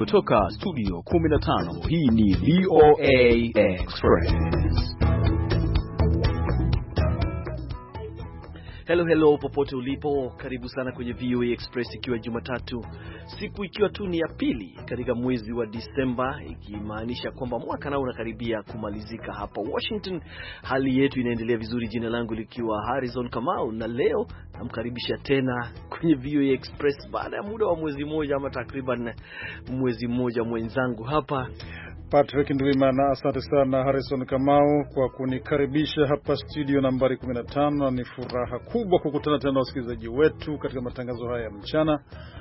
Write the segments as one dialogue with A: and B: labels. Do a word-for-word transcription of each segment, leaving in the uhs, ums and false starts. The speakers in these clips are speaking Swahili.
A: kutoka studio kumi na tano, hii ni V O A Express. Hello hello popote ulipo, karibu sana kwenye V O A Express, ikiwa Jumatatu, siku ikiwa tu ni ya pili katika mwezi wa Disemba, ikimaanisha kwamba mwaka nao unakaribia kumalizika hapa Washington. Hali yetu inaendelea vizuri, jina langu likiwa Harrison Kamau, na leo namkaribisha tena kwenye V O A Express baada ya muda wa mwezi mmoja ama takriban mwezi mmoja mwenzangu hapa
B: Patrick Ndwimana. Asante sana Harrison Kamau kwa kunikaribisha hapa studio nambari kumi na tano. Ni furaha kubwa kukutana tena na wasikilizaji wetu katika matangazo haya ya mchana.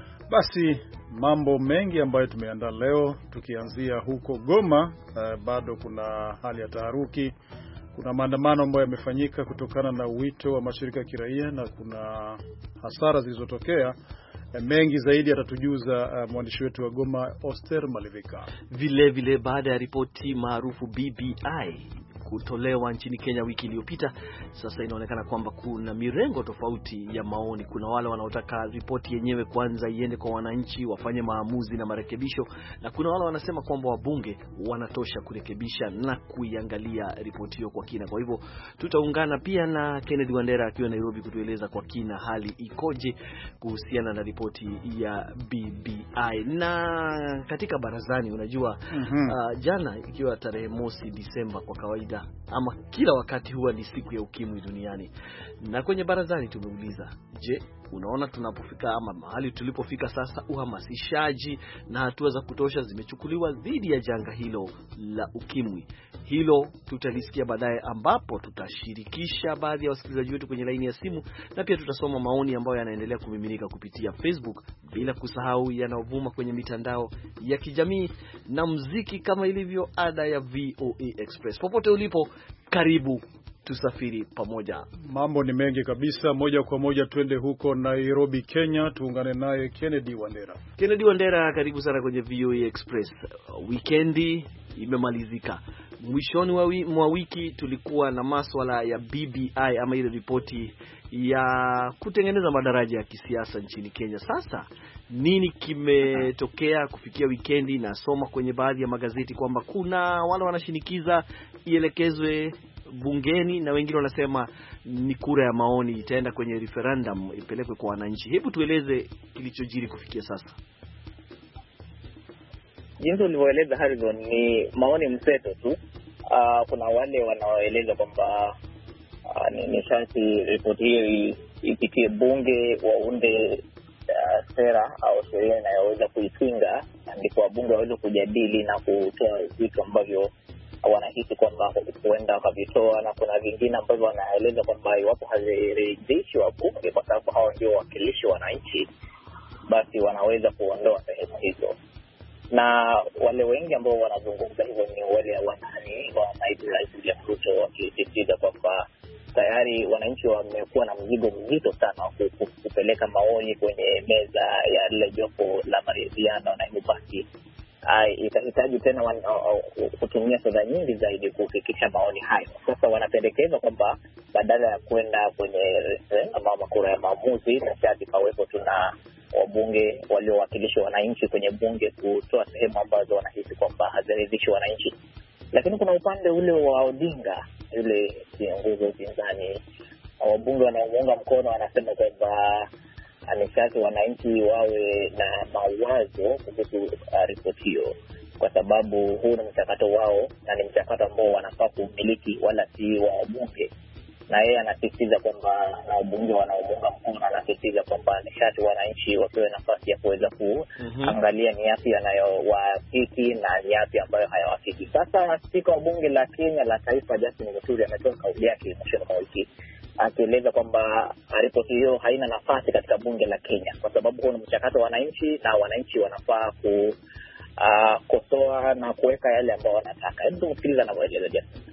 B: Basi mambo mengi ambayo tumeandaa leo, tukianzia huko Goma. Uh, bado kuna hali ya taharuki. Kuna maandamano ambayo yamefanyika kutokana na wito wa mashirika ya kiraia, na kuna hasara zilizotokea. Mengi zaidi atatujuza uh, mwandishi wetu wa Goma Oster Malivika.
A: Vile vile baada ya ripoti maarufu B B I kutolewa nchini Kenya wiki iliyopita, sasa inaonekana kwamba kuna mirengo tofauti ya maoni. Kuna wale wanaotaka ripoti yenyewe kwanza iende kwa wananchi wafanye maamuzi na marekebisho, na kuna wale wanasema kwamba wabunge wanatosha kurekebisha na kuiangalia ripoti hiyo kwa kina. Kwa hivyo tutaungana pia na Kennedy Wandera akiwa Nairobi kutueleza kwa kina hali ikoje kuhusiana na ripoti ya B B I. Na katika barazani, unajua mm-hmm. uh, jana ikiwa tarehe mosi Disemba, kwa kawaida ama kila wakati huwa ni siku ya ukimwi duniani, na kwenye barazani tumeuliza, je, unaona tunapofika ama mahali tulipofika sasa, uhamasishaji na hatua za kutosha zimechukuliwa dhidi ya janga hilo la ukimwi? Hilo tutalisikia baadaye, ambapo tutashirikisha baadhi ya wasikilizaji wetu kwenye laini ya simu, na pia tutasoma maoni ambayo yanaendelea kumiminika kupitia Facebook, bila kusahau yanayovuma kwenye mitandao ya kijamii na muziki kama ilivyo ada ya V O A Express. Popote ulipo, karibu tusafiri pamoja.
B: Mambo ni mengi kabisa. Moja kwa moja twende huko Nairobi, Kenya, tuungane naye Kennedy Wandera.
A: Kennedy Wandera, karibu sana kwenye V O A Express. Weekendi imemalizika. Mwishoni mwa wiki tulikuwa na masuala ya B B I ama ile ripoti ya kutengeneza madaraja ya kisiasa nchini Kenya. Sasa nini kimetokea kufikia weekendi? Na soma kwenye baadhi ya magazeti kwamba kuna wale wanashinikiza ielekezwe bungeni, na wengine wanasema ni kura ya maoni, itaenda kwenye referendum, ipelekwe kwa wananchi. Hebu tueleze kilichojiri kufikia sasa.
C: Jinsi ulivyoeleza Harrison, ni maoni mseto tu. Uh, kuna wale wanaoeleza kwamba uh, ni nishati ripoti hiyo ipitie bunge, waunde uh, sera au sheria inayoweza kuipinga, ndipo wabunge waweze kujadili na kutoa vitu ambavyo wanahisi kwamba huenda wakavitoa, na kuna vingine ambavyo wanaeleza kwamba iwapo haziridhishi wabunge, kwa sababu hao ndio wakilishi wananchi, basi wanaweza kuondoa sehemu hizo. Na wale wengi ambao wanazungumza hivyo ni wale wanani wa naibu rais William Ruto, wakisisitiza kwamba tayari wananchi wamekuwa na mzigo mzito sana kupeleka maoni kwenye meza ya lile jopo la maridhiano, na hivyo basi itahitaji tena wan, uh, kutumia fedha nyingi zaidi kufikisha maoni hayo. Sasa wanapendekeza kwamba badala ya kwenda kwenye eh, ama kura ya maamuzi, na sharti pawepo tuna wabunge waliowakilisha wananchi kwenye bunge kutoa sehemu ambazo wanahisi kwamba haziridhishi wananchi. Lakini kuna upande ule wa Odinga, yule kiongozi wa upinzani, wabunge wanaomuunga mkono wanasema kwamba nishati wananchi wawe na mawazo kuhusu uh, ripoti hiyo, kwa sababu huu ni mchakato wao na ni mchakato ambao wanafaa kumiliki, wala si wa wabunge. Na yeye anasisitiza kwamba, na wabunge wanaomuunga mkono anasisitiza kwamba nishati wananchi wapewe nafasi ya kuweza kuangalia mm-hmm. ni yapi yanayowafiki na ni yapi ambayo hayawafiki. Sasa spika wa bunge la Kenya la taifa Justin Muturi ametoa kauli yake mwishoni mwa wiki, akieleza kwamba ripoti hiyo haina nafasi katika bunge la Kenya, kwa sababu huo ni mchakato wa wananchi na wananchi wanafaa ku uh, kosoa na kuweka yale ambao wanataka. Hebu tumsikilize na kueleza Justin.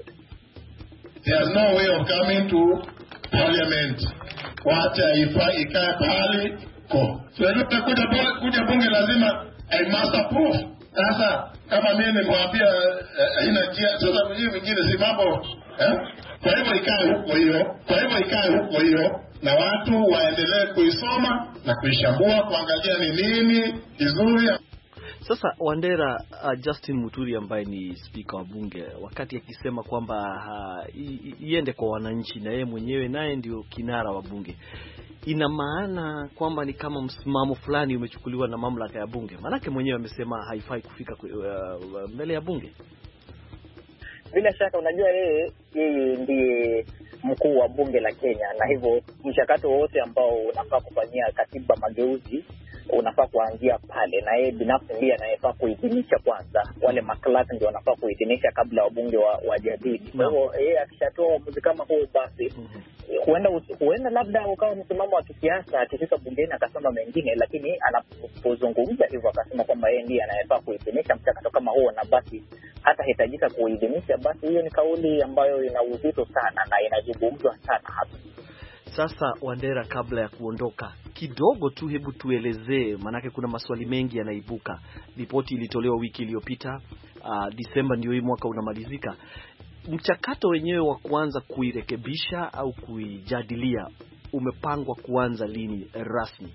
D: There's no way of coming to parliament. Wacha ifa ikae pale ko. So ndio kuja kuja bunge lazima I must approve. Sasa kama mimi nimwambia haina njia, sasa hiyo nyingine si mambo eh? Kwa hivyo ikae huko hiyo, kwa hivyo ikae huko hiyo, na watu waendelee kuisoma na kuishambua, kuangalia ni nini kizuri.
A: Sasa Wandera, uh, Justin Muturi ambaye ni spika wa bunge, wakati akisema kwamba uh, iende kwa wananchi na yeye mwenyewe naye ndio kinara wa bunge, ina maana kwamba ni kama msimamo fulani umechukuliwa na mamlaka ya bunge? Maanake mwenyewe amesema haifai kufika uh, mbele ya bunge.
C: Bila shaka unajua yeye yeye ndiye mkuu wa bunge la Kenya, na hivyo mchakato wote ambao unafaa kufanyia katiba mageuzi unafaa kuanzia pale, na yeye binafsi ndiye anayefaa kuidhinisha kwanza. Wale maklaki ndio wanafaa kuidhinisha kabla wabunge wajadili. Kwa hivyo yeye akishatoa uamuzi kama huo, basi huenda huenda labda ukawa msimamo wa kisiasa akifika bungeni akasema mengine, lakini anapozungumza hivyo akasema kwamba yeye ndiye anayefaa kuidhinisha mchakato kama huo, na basi hata hitajika kuidhinisha, basi hiyo ni kauli ambayo ina uzito sana na inazungumzwa sana hapa.
A: Sasa Wandera, kabla ya kuondoka kidogo tu, hebu tuelezee, manake kuna maswali mengi yanaibuka. Ripoti ilitolewa wiki iliyopita, uh, Disemba ndio hii mwaka unamalizika. Mchakato wenyewe wa kuanza kuirekebisha au kuijadilia umepangwa kuanza lini rasmi?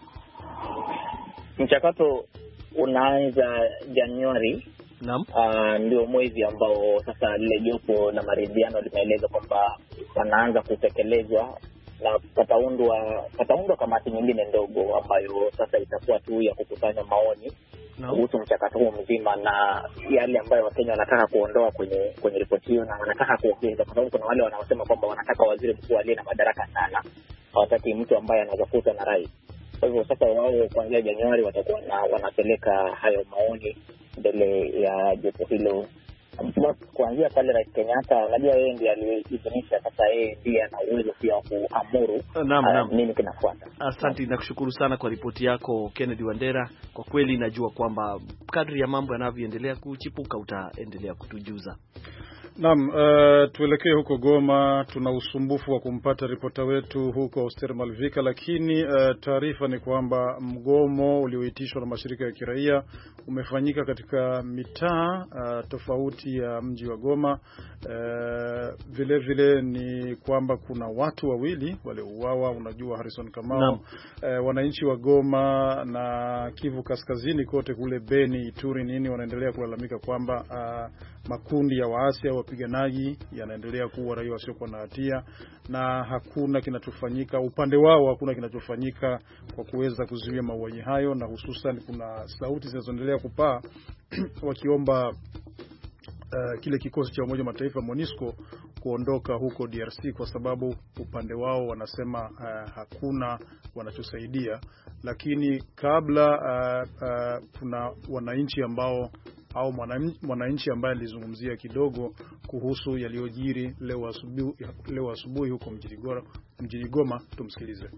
C: Mchakato unaanza Januari.
A: Naam.
C: Uh, ndio mwezi ambao sasa lile jopo la maridhiano limeeleza kwamba wanaanza kutekelezwa, na pataundwa pataundwa kamati nyingine ndogo ambayo sasa itakuwa tu ya kukusanya maoni kuhusu mchakato huo mzima na yale ambayo Wakenya wanataka kuondoa kwenye kwenye ripoti hiyo na wanataka kuongeza, kwa sababu kuna wale wanaosema kwamba wanataka waziri mkuu aliye na madaraka sana, hawataki mtu ambaye anaweza kufuta na rais. Kwa hivyo sasa wao kuanzia Januari watakuwa na wanapeleka hayo maoni mbele ya jopo hilo. Kuanzia pale Rais Kenyatta, unajua yeye ndiye aliidhinisha, sasa yeye ndiye ana uwezo pia wa kuamuru uh, nini kinafuata.
A: Asante, nakushukuru sana kwa ripoti yako Kennedy Wandera. Kwa kweli najua kwamba kadri ya mambo yanavyoendelea kuchipuka utaendelea kutujuza.
B: Naam, uh, tuelekee huko Goma. Tuna usumbufu wa kumpata ripota wetu huko Oster Malvika, lakini uh, taarifa ni kwamba mgomo ulioitishwa na mashirika ya kiraia umefanyika katika mitaa uh, tofauti ya mji wa Goma. Uh, vile vile ni kwamba kuna watu wawili waliouawa, unajua Harrison Kamau. Uh, wananchi wa Goma na Kivu Kaskazini kote kule Beni, Ituri nini wanaendelea kulalamika kwamba uh, makundi ya waasi au wapiganaji yanaendelea kuua raia wasiokuwa na hatia, na hakuna kinachofanyika upande wao, hakuna kinachofanyika kwa kuweza kuzuia mauaji hayo, na hususan kuna sauti zinazoendelea kupaa wakiomba uh, kile kikosi cha Umoja wa Mataifa MONUSCO kuondoka huko D R C kwa sababu upande wao wanasema uh, hakuna wanachosaidia. Lakini kabla uh, uh, kuna wananchi ambao au mwananchi ambaye alizungumzia kidogo kuhusu yaliyojiri leo asubuhi leo asubuhi huko mjini Goma. Tumsikilize.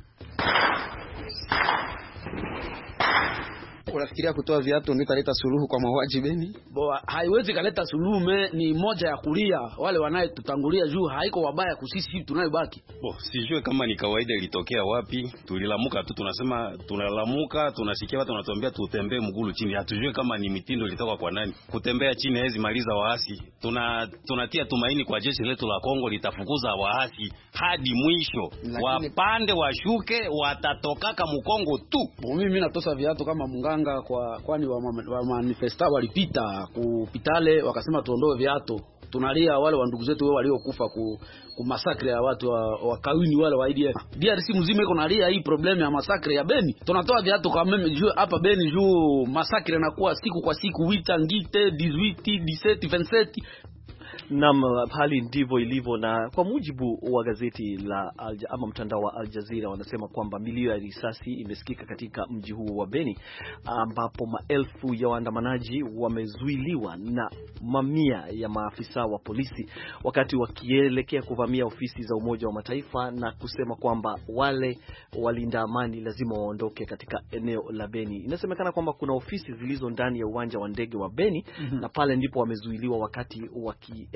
E: Unafikiria kutoa viatu ndio italeta suluhu kwa mauaji Beni?
F: Bo, haiwezi kaleta suluhu, ni moja ya kulia wale wanaye tutangulia juu, haiko wabaya kusisi hivi tunayobaki.
G: Bo, sijue kama ni kawaida ilitokea wapi. Tulilamuka tu, tunasema tunalamuka, tunasikia watu wanatuambia tutembee mgulu chini. Hatujue kama ni mitindo ilitoka kwa nani. Kutembea chini hezi maliza waasi. Tuna tunatia tumaini kwa jeshi letu la Kongo litafukuza waasi hadi mwisho. Lakini wapande washuke watatokaka mkongo tu.
F: Bo, mimi natosa viatu kama munganga kwa kwani wa, wa manifesta walipita kupitale wakasema tuondoe viatu. Tunalia wale wa ndugu zetu wao waliokufa ku, ku masakre ya watu wa, wa kawini wale wa I D F. D R C mzima iko nalia hii problem ya masakre ya Beni. Tunatoa viatu kwa meme juu hapa Beni juu masakre inakuwa siku kwa siku, wita ngite dix-huit, dix-sept, vingt-sept.
A: Naam, hali ndivyo ilivyo, na kwa mujibu wa gazeti la Alja, ama mtandao wa Al Jazeera wanasema kwamba milio ya risasi imesikika katika mji huo wa Beni, ambapo maelfu ya waandamanaji wamezuiliwa na mamia ya maafisa wa polisi wakati wakielekea kuvamia ofisi za Umoja wa Mataifa, na kusema kwamba wale walinda amani lazima waondoke katika eneo la Beni. Inasemekana kwamba kuna ofisi zilizo ndani ya uwanja wa ndege wa Beni, mm -hmm. na pale ndipo wamezuiliwa wakati waki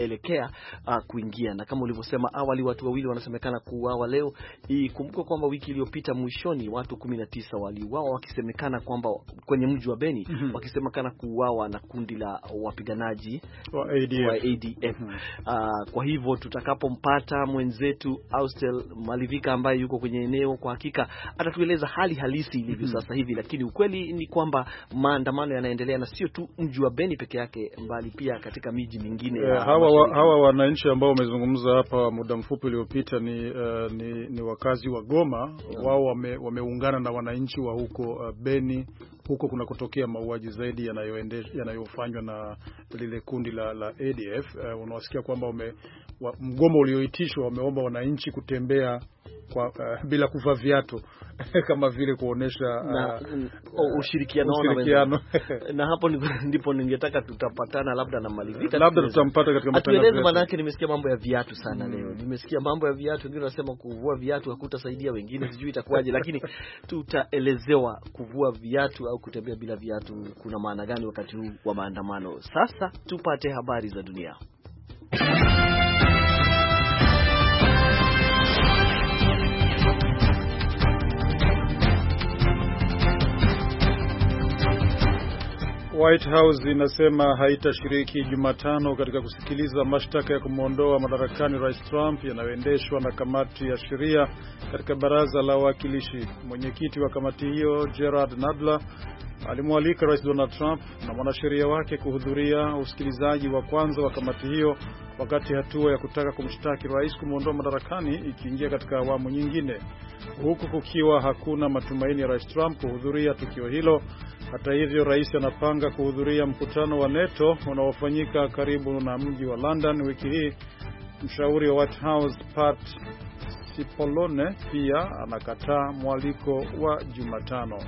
A: wanapoelekea uh, kuingia. Na kama ulivyosema awali, watu wawili wanasemekana kuuawa leo. Ikumbuke kwamba wiki iliyopita mwishoni watu kumi na tisa waliuawa wakisemekana kwamba kwenye mji wa Beni, mm -hmm. wakisemekana kuuawa na kundi la wapiganaji
B: wa A D F.
A: Wa A D F. Mm -hmm. uh, kwa hivyo tutakapompata mwenzetu Austel Malivika ambaye yuko kwenye eneo, kwa hakika atatueleza hali halisi ilivyo sasa hivi. Lakini ukweli ni kwamba maandamano yanaendelea, na sio tu mji wa Beni peke yake, mbali pia katika miji mingine.
B: Yeah, hawa wa, hawa wananchi ambao wamezungumza hapa muda mfupi uliopita ni, uh, ni ni wakazi wa Goma. Yeah. Wao wame, wameungana na wananchi wa huko uh, Beni, huko kuna kutokea mauaji zaidi yanayoendeshwa yanayofanywa na lile kundi la, la A D F. Uh, unawasikia kwamba wame wa, mgomo ulioitishwa wameomba wananchi kutembea kwa uh, bila kuvaa viatu kama vile kuonesha
A: na, uh, ushirikiano,
B: ushirikiano.
A: Na hapo ndipo ningetaka tutapatana labda na Malivika,
B: labda tutampata katika matangazo
A: yetu. Maana yake nimesikia mambo ya viatu sana mm. leo. Nimesikia mambo ya viatu, wengine wanasema kuvua viatu hakutasaidia, wengine sijui itakuwaje, lakini tutaelezewa kuvua viatu au kutembea bila viatu kuna maana gani wakati huu wa maandamano. Sasa tupate habari za dunia.
B: White House inasema haitashiriki Jumatano katika kusikiliza mashtaka ya kumuondoa madarakani Rais Trump yanayoendeshwa na kamati ya sheria katika baraza la wawakilishi. Mwenyekiti wa kamati hiyo, Gerald Nadler, alimwalika Rais Donald Trump na mwanasheria wake kuhudhuria usikilizaji wa kwanza wa kamati hiyo, wakati hatua ya kutaka kumshtaki rais kumuondoa madarakani ikiingia katika awamu nyingine, huku kukiwa hakuna matumaini ya Rais Trump kuhudhuria tukio hilo. Hata hivyo, rais anapanga kuhudhuria mkutano wa NATO unaofanyika karibu na mji wa London wiki hii. Mshauri wa White House Pat Cipollone pia anakataa mwaliko wa Jumatano.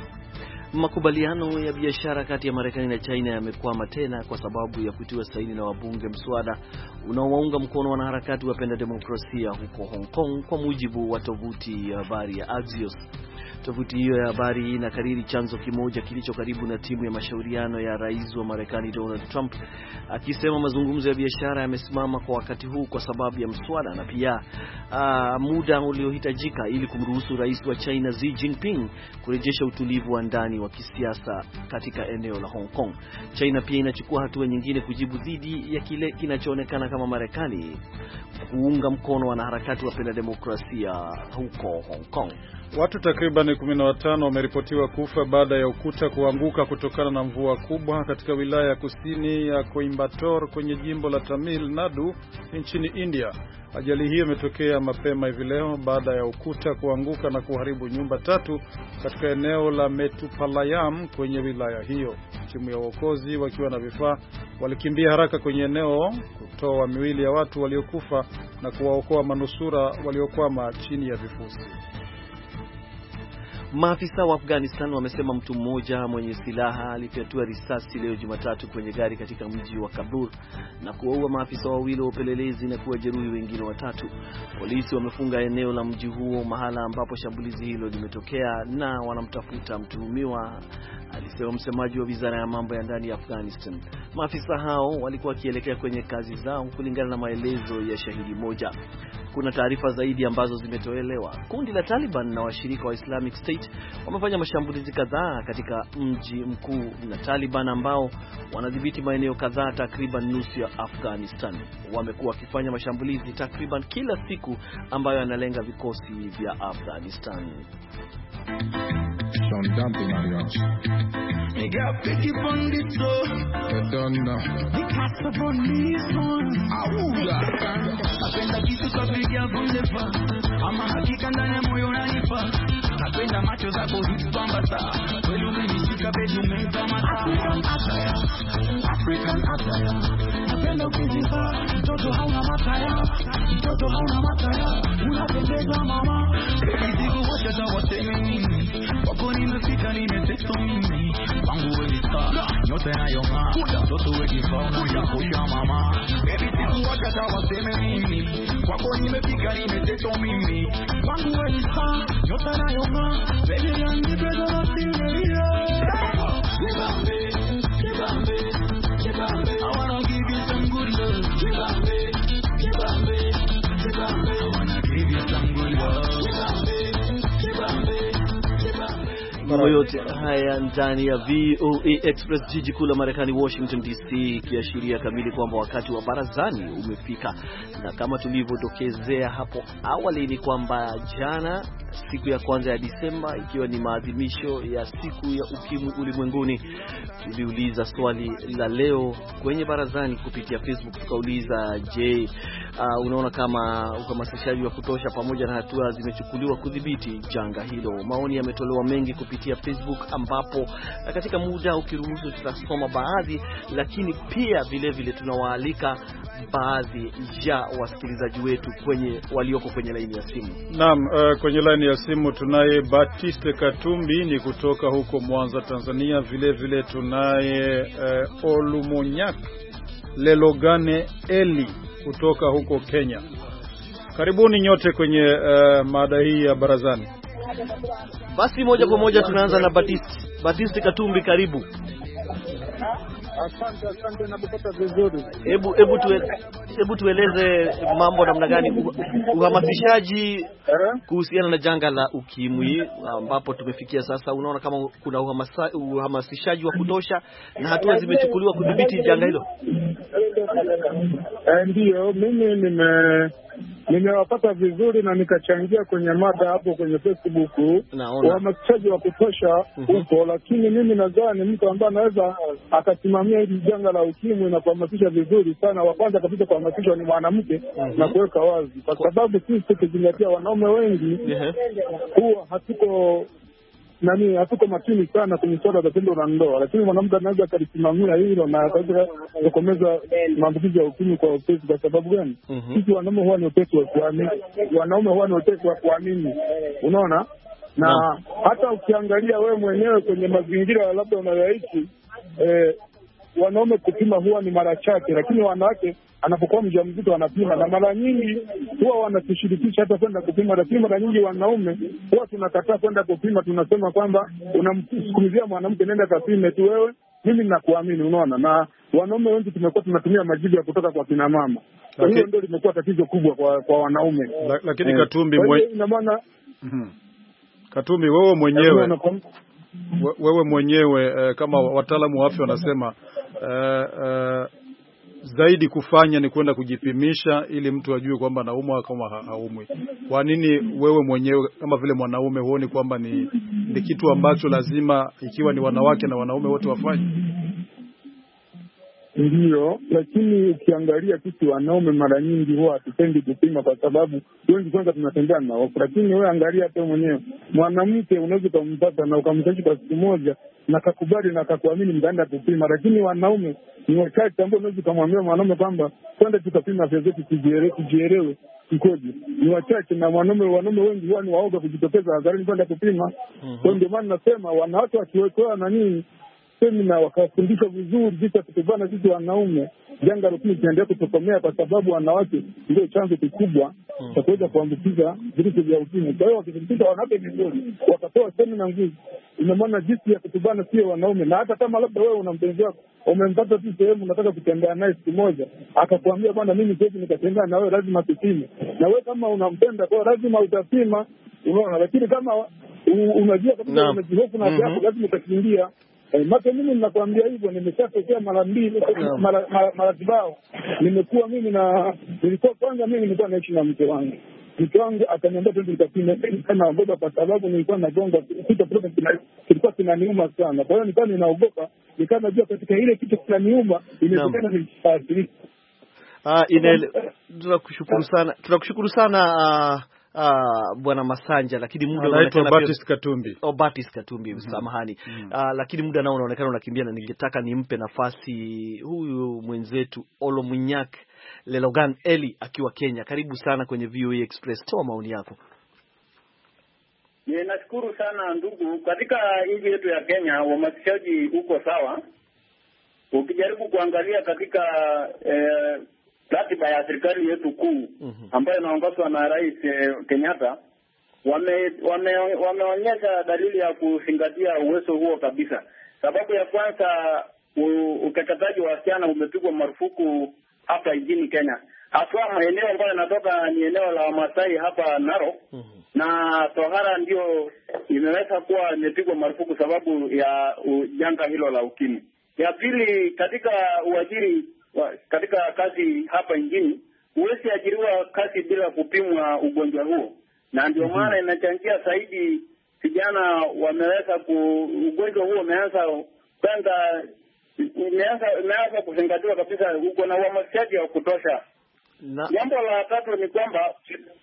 A: Makubaliano ya biashara kati ya Marekani na China yamekwama tena kwa sababu ya kutiwa saini na wabunge mswada unaowaunga mkono wanaharakati wapenda demokrasia huko Hong Kong, kwa mujibu wa tovuti ya habari ya Axios. Tovuti hiyo ya habari inakariri chanzo kimoja kilicho karibu na timu ya mashauriano ya rais wa Marekani Donald Trump, akisema mazungumzo ya biashara yamesimama kwa wakati huu kwa sababu ya mswada na pia uh, muda uliohitajika ili kumruhusu rais wa China Xi Jinping kurejesha utulivu wa ndani wa kisiasa katika eneo la Hong Kong. China pia inachukua hatua nyingine kujibu dhidi ya kile kinachoonekana kama Marekani kuunga mkono wanaharakati wapenda demokrasia huko Hong Kong.
B: Watu takriban kumi na watano wameripotiwa kufa baada ya ukuta kuanguka kutokana na mvua kubwa katika wilaya ya kusini ya Coimbatore kwenye jimbo la Tamil Nadu nchini India. Ajali hiyo imetokea mapema hivi leo baada ya ukuta kuanguka na kuharibu nyumba tatu katika eneo la Metupalayam kwenye wilaya hiyo. Timu ya uokozi wakiwa na vifaa walikimbia haraka kwenye eneo kutoa miili ya watu waliokufa na kuwaokoa manusura waliokwama chini ya vifusi.
A: Maafisa wa Afghanistan wamesema mtu mmoja mwenye silaha alifyatua risasi leo Jumatatu kwenye gari katika mji wa Kabul na kuwaua maafisa wawili wa upelelezi na kuwajeruhi wengine watatu. Polisi wamefunga eneo la mji huo mahala ambapo shambulizi hilo limetokea na wanamtafuta mtuhumiwa, alisema msemaji wa Wizara ya Mambo ya Ndani ya Afghanistan. Maafisa hao walikuwa wakielekea kwenye kazi zao kulingana na maelezo ya shahidi moja. Kuna taarifa zaidi ambazo zimetolewa. Kundi la Taliban na washirika wa Islamic State wamefanya mashambulizi kadhaa katika mji mkuu na Taliban ambao wanadhibiti maeneo kadhaa takriban nusu ya Afghanistan. Wamekuwa wakifanya mashambulizi takriban kila siku ambayo yanalenga vikosi vya Afghanistan.
H: Some dumping on yours. They got picky on the door. They don't know. They cast up on this one. Aula. Napenda kitu kapiga bondefa. Ama hakika ndani ya moyo unanipa. Napenda macho zako hipambata. Wewe umenishika baby umekamata. African Ataya. Napenda ukiziva. Mtoto hauna mataya. Mtoto hauna mataya. Unapendeza mama. Baby siku wacha tawaseme nini. Wako nimefika nimetesto mimi. Wangu wewe star. Nyote nayonga. Mtoto wewe kifaa moja kusha mama. Baby siku wacha tawaseme nini. Wako nimefika nimetesto mimi. Wangu wewe star. Nyote nayonga. Baby yangu bezo singelia. Kibambe, kibambe, kibambe. I wanna give you some good love. Kibambe.
A: mambo yote haya ndani ya V O A Express, jiji kuu la Marekani Washington D C, kiashiria kamili kwamba wakati wa barazani umefika. Na kama tulivyodokezea hapo awali ni kwamba jana, siku ya kwanza ya Disemba, ikiwa ni maadhimisho ya siku ya ukimwi ulimwenguni, tuliuliza swali la leo kwenye barazani kupitia Facebook. Tukauliza, je, uh, unaona kama uhamasishaji wa kutosha pamoja na hatua zimechukuliwa kudhibiti janga hilo? Maoni yametolewa mengi kupitia Facebook, ambapo katika muda ukiruhusu tutasoma baadhi, lakini pia vile vile tunawaalika baadhi ya wasikilizaji wetu kwenye walioko kwenye laini ya simu.
B: Naam, uh, kwenye laini ya simu tunaye Batiste Katumbi ni kutoka huko Mwanza, Tanzania. Vile vile tunaye uh, Olumonyak Lelogane Eli kutoka huko Kenya. Karibuni nyote kwenye uh, mada hii ya barazani.
A: Basi moja kwa moja tunaanza na Batiste. Batiste Katumbi, karibu.
I: Asante, asante na kupata vizuri.
A: Hebu hebu tuwe, hebu tueleze mambo namna gani uhamasishaji kuhusiana na janga la ukimwi ambapo tumefikia sasa. Unaona kama kuna uhamasa, uhamasishaji wa kutosha na hatua zimechukuliwa kudhibiti janga hilo?
I: Eh, ndio, mimi nime nimewapata vizuri na nikachangia kwenye mada hapo kwenye Facebook. Uhamasishaji wa kutosha huko, mm -hmm. Lakini mimi nadhani mtu ambaye anaweza akasimamia hili janga la ukimwi na kuhamasisha vizuri sana, wa kwanza kabisa kuhamasisha ni mwanamke, mm -hmm. na kuweka wazi, kwa sababu sisi tukizingatia wanaume wengi huwa hatuko nani hatuko makini sana kwenye swala la tendo la ndoa, lakini mwanamke anaweza kulisimamia hilo na akaweza kukomeza maambukizi ya ukimwi kwa upesi. Kwa sababu gani? mm -hmm. Sisi wanaume huwa ni upesi wa kuamini, wanaume huwa ni upesi wa kuamini, unaona na no. Hata ukiangalia wewe mwenyewe kwenye mazingira labda unayoishi, eh, wanaume kupima huwa ni mara chache, lakini wanawake anapokuwa mjamzito anapima, na mara nyingi huwa wanatushirikisha hata kwenda kupima, lakini mara nyingi wanaume huwa tunakataa kwenda kupima. Tunasema kwamba unamsukumizia mwanamke, nenda kapime tu wewe, mimi ninakuamini, unaona. Na wanaume wengi tumekuwa tunatumia majibu ya kutoka kwa kina mama. Kwa hiyo ndio limekuwa tatizo kubwa kwa kwa wanaume.
B: La, lakini eh, Katumbi mwe... ina maana mm-hmm. Katumbi wewe mwenyewe wewe mwenyewe uh, kama wataalamu wa afya wanasema uh, uh, zaidi kufanya ni kwenda kujipimisha ili mtu ajue kwamba anaumwa kama haumwi. Kwa nini wewe mwenyewe kama vile mwanaume huoni kwamba ni, ni kitu ambacho lazima ikiwa ni wanawake na wanaume wote wafanye?
I: Ndio, lakini ukiangalia sisi wanaume mara nyingi huwa hatupendi kupima kwa sababu wengi kwanza tunatembea na hofu. Lakini wewe angalia hata mwenyewe, mwanamke unaweza kumpata na ukamtaji kwa siku moja na kakubali na kakuamini mtaenda kupima, lakini wanaume ni wachache ambao unaweza kumwambia mwanaume kwamba kwenda tukapima afya zetu tujielewe tujielewe ikoje. Ni wachache, na wanaume wanaume wengi huwa ni waoga kujitokeza hadharani kwenda kupima. mm -hmm. Kwa ndio maana nasema wanawake wakiwekewa na nini semina wakafundishwa vizuri jinsi ya kutubana sisi wanaume, janga la ukimwi litaendelea kutokomea, kwa sababu wanawake ndio chanzo kikubwa cha kuweza kuambukiza virusi vya ukimwi. Kwa hiyo wakifundisha wanawake vizuri, wakatoa semina ngumu, ina maana jinsi ya kutubana sio wanaume. Na hata kama labda wewe una mpenzi wako umempata tu sehemu unataka kutembea naye siku moja, akakwambia bwana mimi siwezi nikatembea na wewe, lazima tupime. Na wewe kama unampenda kwa lazima utapima, unaona. Lakini kama unajua kabisa unajihofu na afya yako, lazima utakimbia. Eh, mate mimi ninakwambia hivyo, nimeshatokea mara mbili mara mara kibao. Nimekuwa mimi na nilikuwa kwanza mimi nilikuwa naishi na mke wangu. Mke wangu akaniambia twende tukapime kama ngoja, kwa sababu nilikuwa nagonga kitu problem kilikuwa kinaniuma sana. Kwa hiyo nilikuwa ninaogopa, nikawa najua katika ile kitu kinaniuma inawezekana nilipata.
A: Ah, ina tunakushukuru sana. Tunakushukuru sana uh... Ah, Bwana Masanja, lakini muda unaonekana
B: Batiste Katumbi.
A: Oh, Batiste Katumbi, mm-hmm. Samahani. Mm-hmm. Ah, lakini muda nao unaonekana unakimbia, na ningetaka nimpe nafasi huyu mwenzetu Olomunyak Lelogan Eli akiwa Kenya. Karibu sana kwenye V O A Express. Toa maoni yako.
J: Ninashukuru sana ndugu. Katika nchi yetu ya Kenya uhamasishaji uko sawa. Ukijaribu kuangalia katika eh, ratiba ya serikali yetu kuu ambayo inaongozwa na Rais eh, Kenyatta, wame wameonyesha wame dalili ya kuzingatia uwezo huo kabisa. Sababu ya kwanza, ukeketaji wa wasichana umepigwa marufuku hapa nchini Kenya. Haswa maeneo ambayo yanatoka ni eneo la Masai hapa Narok. Mm-hmm. Na tohara ndio imeweza kuwa imepigwa marufuku sababu ya janga hilo la ukimwi. Ya pili, katika uajiri katika kazi hapa nchini, huwezi ajiriwa kazi bila kupimwa ugonjwa huo. Na ndio maana mm-hmm. inachangia zaidi vijana wameweza ku ugonjwa huo umeanza kwenda imeanza imeanza kuzingatiwa kabisa, uko na uhamasishaji wa kutosha. Jambo la tatu ni kwamba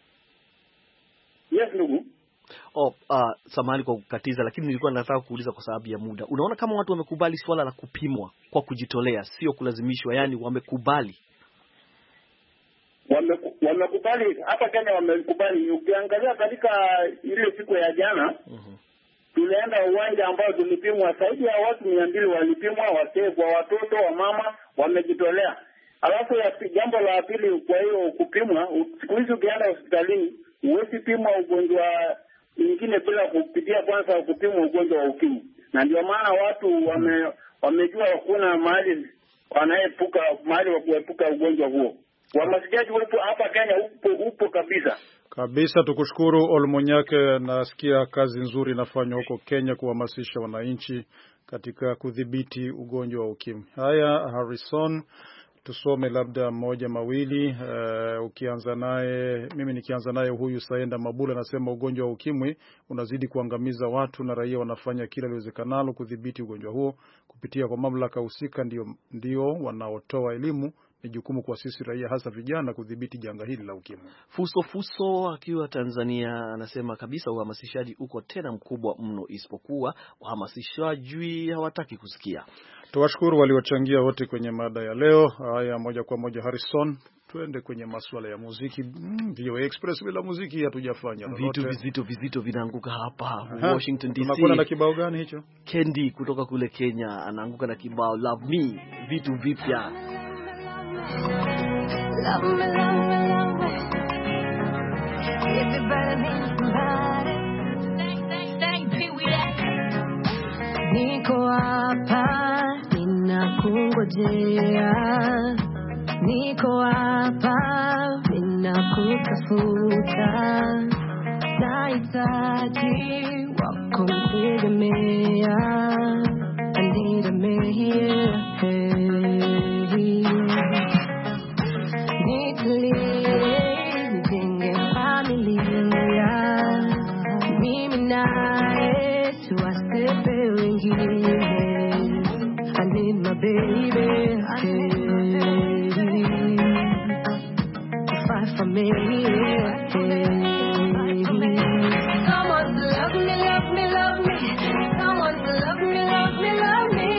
J: yes ndugu.
A: Oh, uh, samahani kwa kukatiza, lakini nilikuwa nataka kuuliza kwa sababu ya muda. Unaona kama watu wamekubali swala la kupimwa kwa kujitolea, sio kulazimishwa, yani wamekubali?
J: Wamekubali hapa Kenya, wamekubali. Ukiangalia katika ile siku ya jana, uh-huh. tulienda uwanja ambao tulipimwa, zaidi ya watu mia mbili walipimwa, wazee kwa watoto, wa mama wamejitolea. Alafu ya jambo la pili, kwa hiyo kupimwa, siku hizi ukienda hospitalini huwezi pimwa ugonjwa mwingine bila kupitia kwanza kupimwa ugonjwa wa ukimwi. Na ndio maana watu wame, wamejua kuna mahali wanaepuka mahali wa kuepuka ugonjwa huo. Wamasikaji upo hapa Kenya, upo upo kabisa.
B: Kabisa, tukushukuru Olmonyake. Nasikia kazi nzuri inafanywa huko Kenya kuhamasisha wananchi katika kudhibiti ugonjwa wa ukimwi. Haya, Harrison, tusome labda moja mawili. Uh, ukianza naye, mimi nikianza naye, huyu Saenda Mabula anasema ugonjwa wa ukimwi unazidi kuangamiza watu na raia wanafanya kila liwezekanalo kudhibiti ugonjwa huo kupitia kwa mamlaka husika, ndio ndio wanaotoa elimu. Ni jukumu kwa sisi raia, hasa vijana, kudhibiti janga hili la ukimwi.
A: Fuso Fuso akiwa Tanzania anasema kabisa uhamasishaji uko tena mkubwa mno, isipokuwa uhamasishaji hawataki kusikia.
B: Tuwashukuru waliochangia wote kwenye mada ya leo. Haya, moja kwa moja Harrison, tuende kwenye masuala ya muziki. Mm, V O A Express bila muziki hatujafanya lolote.
A: Vitu vizito vizito vinaanguka hapa Washington D C.
B: Tunakuwa na kibao gani hicho?
A: Kendi kutoka kule Kenya anaanguka na kibao Love Me, vitu vipya.
K: Love me, love me, love me. Everybody needs somebody. Thank, thank, thank you, we that. Niko hapa, ninakungojea. Niko hapa, ninakutafuta. Nahitaji wako mtegemea. I need a man here. Nijenge familia, mimi nae tuwasipe wengine. I need my baby, fight for me. Someone to love me, love me, love me. Someone to love me, love me, love me.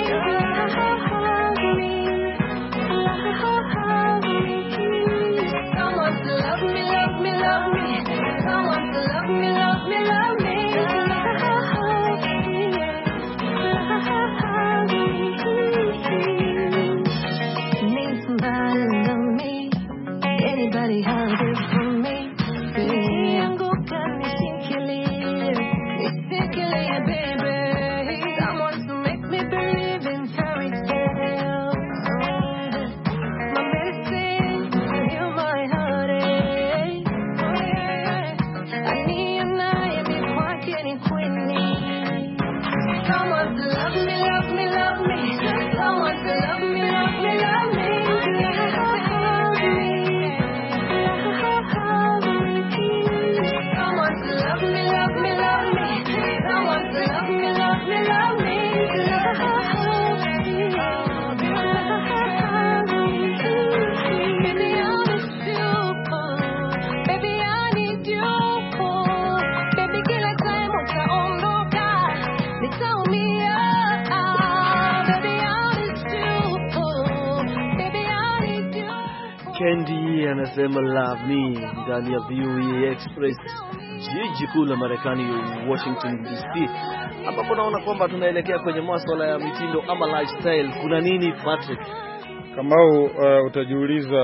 A: Kendi anasema Love Me ndani ya V O A Express, jiji kuu la Marekani, Washington D C, ambapo naona kwamba tunaelekea kwenye masuala ya mitindo ama lifestyle. Kuna nini Patrick?
B: Kamau, uh, utajiuliza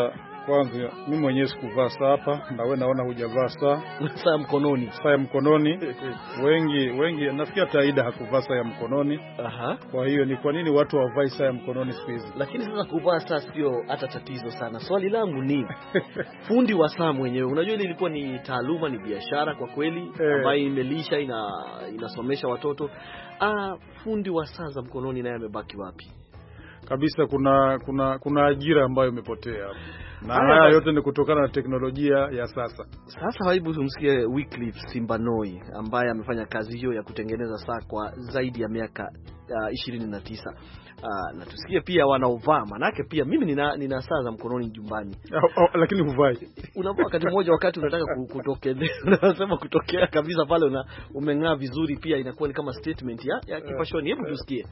B: Kwanza mimi mwenyewe sikuvaa saa hapa, na wewe naona hujavaa saa.
A: Saa ya mkononi.
B: Saa ya mkononi. wengi wengi nafikiri Taida hakuvaa saa ya mkononi.
A: Aha.
B: Kwa hiyo ni kwa nini watu hawavai saa ya mkononi siku hizi?
A: Lakini sasa kuvaa saa sio hata tatizo sana. Swali langu ni fundi wa saa mwenyewe, unajua ile ilikuwa ni taaluma, ni biashara kwa kweli
B: eh,
A: ambayo imelisha ina inasomesha watoto. Ah, fundi wa saa za mkononi naye amebaki wapi?
B: Kabisa kuna kuna kuna ajira ambayo imepotea hapo. Na haya yote ni kutokana na teknolojia ya sasa.
A: Sasa hebu tumsikie Wycliffe Simbanoi ambaye amefanya kazi hiyo ya kutengeneza saa kwa zaidi ya miaka uh, ishirini na tisa. Uh, na tusikie pia wanaovaa, manake pia mimi nina, nina saa za mkononi nyumbani.
B: Oh, oh, lakini huvai.
A: Unavaa wakati mmoja wakati unataka kutokea, unasema kutokea kabisa pale una umeng'aa vizuri, pia inakuwa ni kama statement ya, ya kifashoni. Hebu tusikie.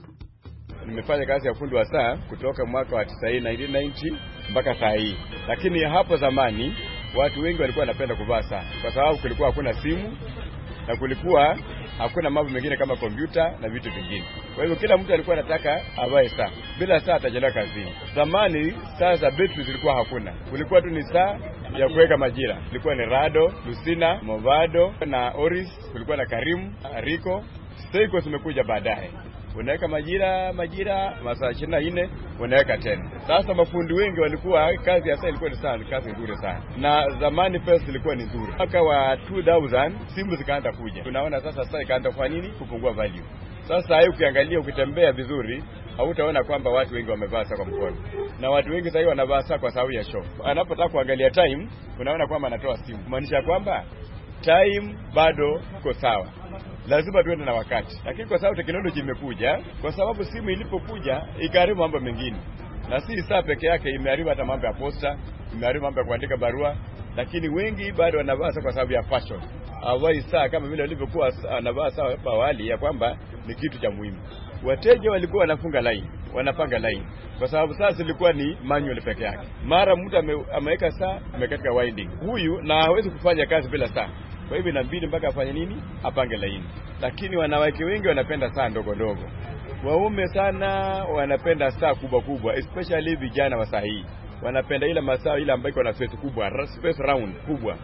L: Nimefanya kazi ya fundi wa saa kutoka mwaka wa tisaini na tisini mpaka saa hii. Lakini hapo zamani watu wengi walikuwa wanapenda kuvaa saa kwa sababu kulikuwa hakuna simu na kulikuwa hakuna mambo mengine kama kompyuta na vitu vingine. Kwa hivyo kila mtu alikuwa anataka avae saa. Bila saa atajelewa kazini. Zamani saa za betri zilikuwa hakuna. Kulikuwa tu ni saa ya kuweka majira. Kulikuwa ni Rado, Lucina, Movado na Oris, kulikuwa na Karimu, Rico. Seiko zimekuja baadaye. Unaweka majira majira masaa ishirini na nne unaweka tena. Sasa mafundi wengi walikuwa kazi ya saa ilikuwa ni sana, kazi nzuri sana. Na zamani pesa ilikuwa ni nzuri. Mwaka wa two thousand simu zikaanza kuja. Tunaona sasa saa ikaanza kwa nini kupungua value. Sasa hiyo ukiangalia ukitembea vizuri hautaona kwamba watu wengi wamevaa saa kwa mkono. Na watu wengi sasa wanavaa saa kwa sababu ya show. Anapotaka kuangalia time unaona kwamba anatoa simu. Kumaanisha kwamba time bado iko sawa. Lazima tuende na wakati. Lakini kwa sababu teknolojia imekuja, kwa sababu simu ilipokuja ikaharibu mambo mengine. Na si saa peke yake, imeharibu hata mambo ya posta, imeharibu mambo ya kuandika barua, lakini wengi bado wanavaa saa kwa sababu ya fashion. Hawai saa kama vile walivyokuwa wanavaa saa hapo awali ya kwamba ni kitu cha muhimu. Wateja walikuwa wanafunga line, wanapanga line. Kwa sababu saa zilikuwa ni manual peke yake. Mara mtu ameweka saa, amekatika winding. Huyu na hawezi kufanya kazi bila saa. Kwa hivyo inabidi mpaka afanye nini? Apange laini. Lakini wanawake wengi wanapenda saa ndogo ndogo. Waume sana wanapenda saa kubwa kubwa, especially vijana wa saa hii. Wanapenda ile masaa ile ambayo iko na space kubwa, space round kubwa.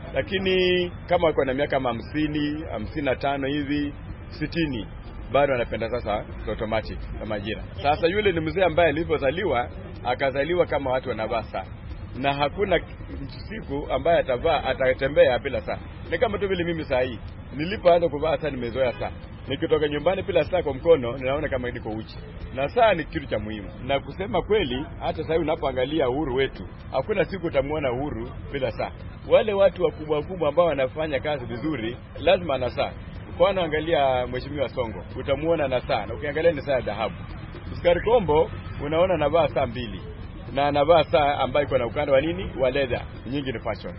L: Lakini kama wako na miaka hamsini, hamsini na tano hivi, sitini, bado wanapenda sasa automatic na majira. Sasa yule ni mzee ambaye alipozaliwa akazaliwa kama watu wanavaa saa. Na hakuna siku ambaye atavaa atatembea bila saa. Ni kama tu vile mimi saa hii nilipoanza kuvaa saa nimezoea saa. Nikitoka nyumbani bila saa kwa mkono ninaona kama niko uchi. Na saa ni kitu cha muhimu. Na kusema kweli hata sasa unapoangalia uhuru wetu, hakuna siku utamuona uhuru bila saa. Wale watu wakubwa wakubwa ambao wanafanya kazi vizuri lazima ana saa. Kwa angalia Mheshimiwa Songo, utamuona na saa. Na ukiangalia ni saa ya dhahabu. Askari Kombo unaona anavaa saa mbili. Na anavaa saa ambayo iko na ukanda wa nini? Wa leather. Nyingi ni fashion.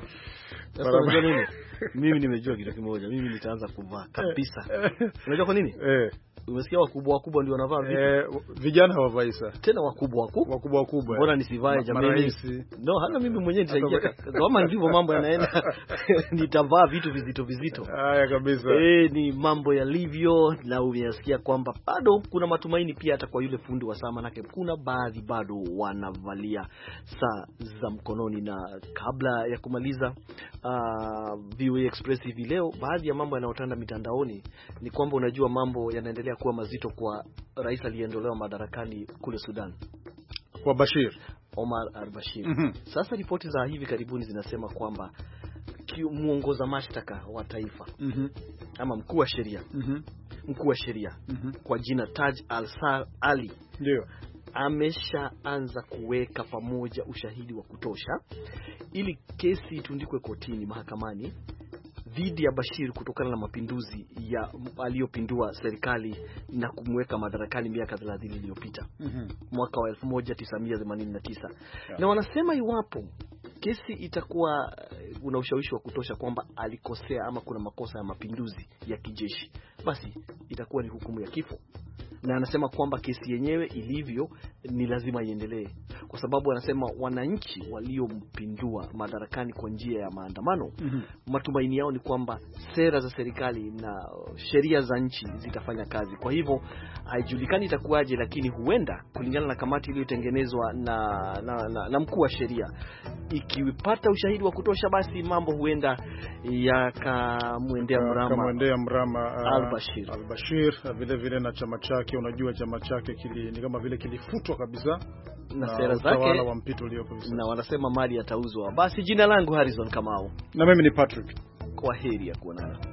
A: Sasa unajua nini? Mimi nimejua kitu kimoja. Mimi nitaanza kuvaa kabisa. Unajua kwa nini?
B: Eh.
A: Umesikia wakubwa wakubwa ndio wanavaa vipi?
B: Eh, vijana hawavai saa.
A: Tena wakubwa wakubwa.
B: Wakubwa wakubwa.
A: Mbona nisivae jamani? No, hata mimi mwenyewe nitaingia. Kama ndivyo mambo yanaenda, nitavaa vitu vizito vizito.
B: Haya kabisa.
A: Eh, ni mambo yalivyo, na umesikia kwamba bado kuna matumaini pia hata kwa yule fundi wa saa, manake kuna baadhi bado wanavalia saa za mkononi. Na kabla ya kumaliza uh, V O A Express hivi leo, baadhi ya mambo yanayotanda mitandaoni ni kwamba unajua mambo yanaendelea kuwa mazito kwa rais aliyeondolewa madarakani kule Sudan,
B: kwa Bashir,
A: Omar al-Bashir.
B: Mm-hmm.
A: Sasa ripoti za hivi karibuni zinasema kwamba muongoza mashtaka wa taifa,
B: mm-hmm.
A: ama mkuu wa sheria,
B: mm-hmm.
A: mkuu wa sheria
B: mm-hmm.
A: kwa jina Taj al-Ali,
B: ndio
A: ameshaanza kuweka pamoja ushahidi wa kutosha ili kesi itundikwe kotini, mahakamani, dhidi ya Bashir kutokana na mapinduzi ya aliyopindua serikali na kumweka madarakani miaka thelathini iliyopita,
B: mm-hmm.
A: mwaka wa elfu moja tisa mia themanini na tisa.
B: Yeah.
A: Na wanasema iwapo kesi itakuwa una ushawishi wa kutosha kwamba alikosea ama kuna makosa ya mapinduzi ya kijeshi, basi itakuwa ni hukumu ya kifo. na anasema kwamba kesi yenyewe ilivyo ni lazima iendelee, kwa sababu anasema wananchi waliompindua madarakani kwa njia ya maandamano, mm-hmm. matumaini yao ni kwamba sera za serikali na sheria za nchi zitafanya kazi. Kwa hivyo haijulikani itakuwaje, lakini huenda kulingana na kamati iliyotengenezwa na, na, na, na mkuu wa sheria, ikipata ushahidi wa kutosha, basi mambo huenda yakamwendea mrama
B: kamwendea mrama uh,
A: al-Bashir
B: al-Bashir vile vile na chama chake. Unajua chama chake kili ni kama vile kilifutwa kabisa
A: na, na sera zake
B: wa mpito uliopo hivi,
A: na wanasema mali yatauzwa. Basi jina langu Harrison Kamau,
B: na mimi ni Patrick.
A: Kwa heri ya kuonana.